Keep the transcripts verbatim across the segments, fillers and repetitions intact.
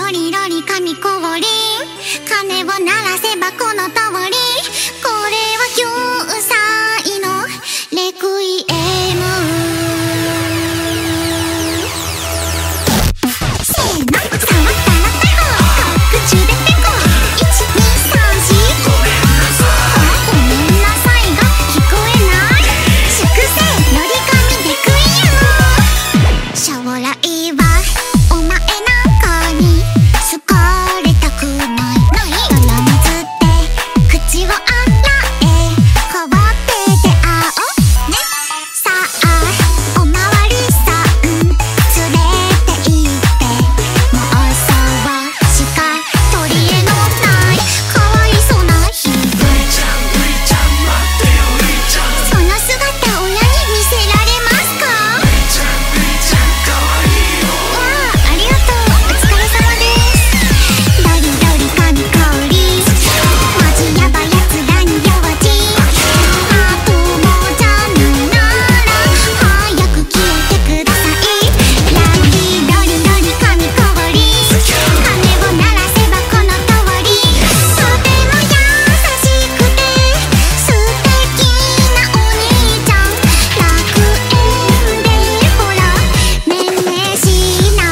ロリロリ紙こぼり、鐘を鳴らせばこの通り、これはきゅうさいのレクイエム。せーの、触ったら逮捕、各中でペコ、いちにさんし、ごめんなさいが聞こえない、粛清ロリ紙レクイエム。将来はお前なんかに好かれたくない、泥水って口を洗え、ほっぺで会おうね。さあおまわりさん連れて行って、もうそうしか取り柄のないかわいそうな日々、その姿親に見せられますか？わあ、ありがとう、お疲れ様です。ロリロリ紙氷、マジヤバやつらに用心、あともうじゃないなら早く消えてください。ロリロリロリ紙氷、鐘を鳴らせばこの通り、とても優しくて素敵なお兄ちゃん、楽園でほらねんねしな。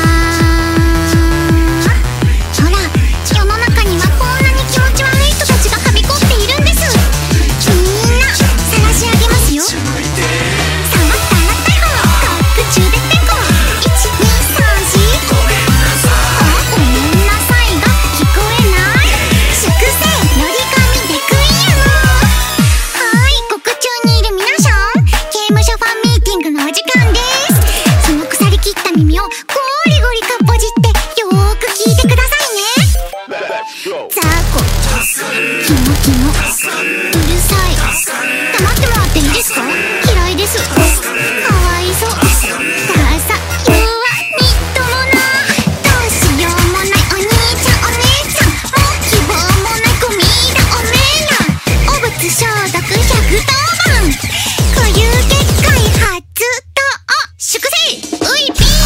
ほら、世の中にはこんなに気持ち悪い人たちがはびこっているんです。みんな晒し上げますよ。触ったら逮捕、各中でペコ、いちにさんし、ごめんなさいが聞こえない、粛清ロリ紙レクイエム。はい、獄中にいる皆さん、刑務所ファンミーティングのお時間です。その腐りきった耳をゴリゴリかっぽじってよーく聞いてくださいね。ザコ、キモキモ、うるさい、黙ってもらっていいですか？嫌いです。かわいそう、ダサ、弱、みっともな、どうしようもないお兄ちゃんお姉ちゃん、もう希望もないゴミだおめえら、お物消毒ひゃくとおばん、固有結界発動、粛清ういぴー。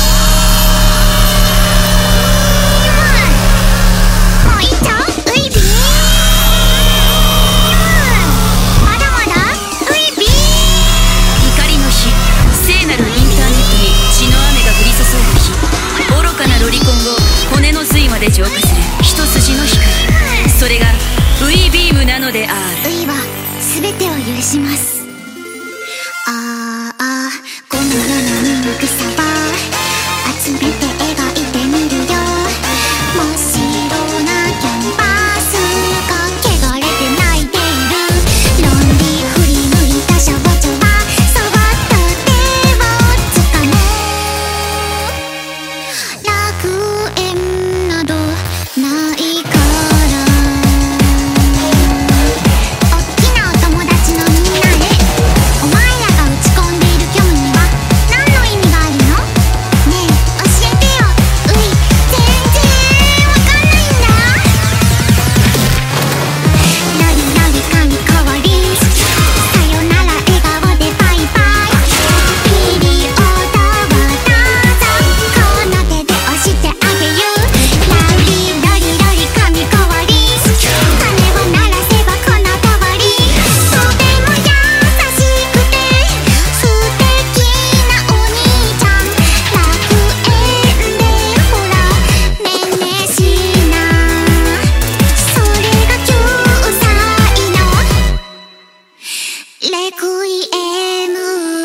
もういいっちゃうういぴー。まだまだういぴー。 怒りの日、聖なるインターネットに血の雨が降り注ぐ日、愚かなロリコンを骨の髄まで浄化する一筋の光、それがウイビームなのである。 ういは全てを許します。ああ、この世の醜さは集めて描いてみるよ。真っ白なキャンバスが汚れて泣いている、ロンリー振り向いた少女は触った手をつかもう、楽園などないから。おっきなお友達のみんなへ、お前らが打ち込んでいる虚無には何の意味があるの？ねえ教えてよ。うい、全然わかんないんだ。ロリロリ紙こぼり、さよなら笑顔でバイバイ、ピリオドをどうぞ、この手で押してあげる。ロリロリロリ紙こぼり、鐘を鳴らせばこの通り、とても優しくて素敵なお兄ちゃん、楽園でほらねんねしな。それがきゅうさいのレクイエム。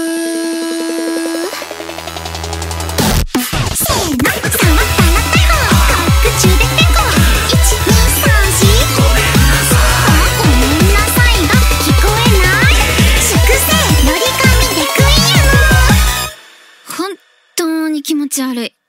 せーの、触ったら逮捕、各中でペコ、いちにさんし、ごめんなさいが聞こえない、粛清ロリ紙レクイエム。 本当に気持ち悪い。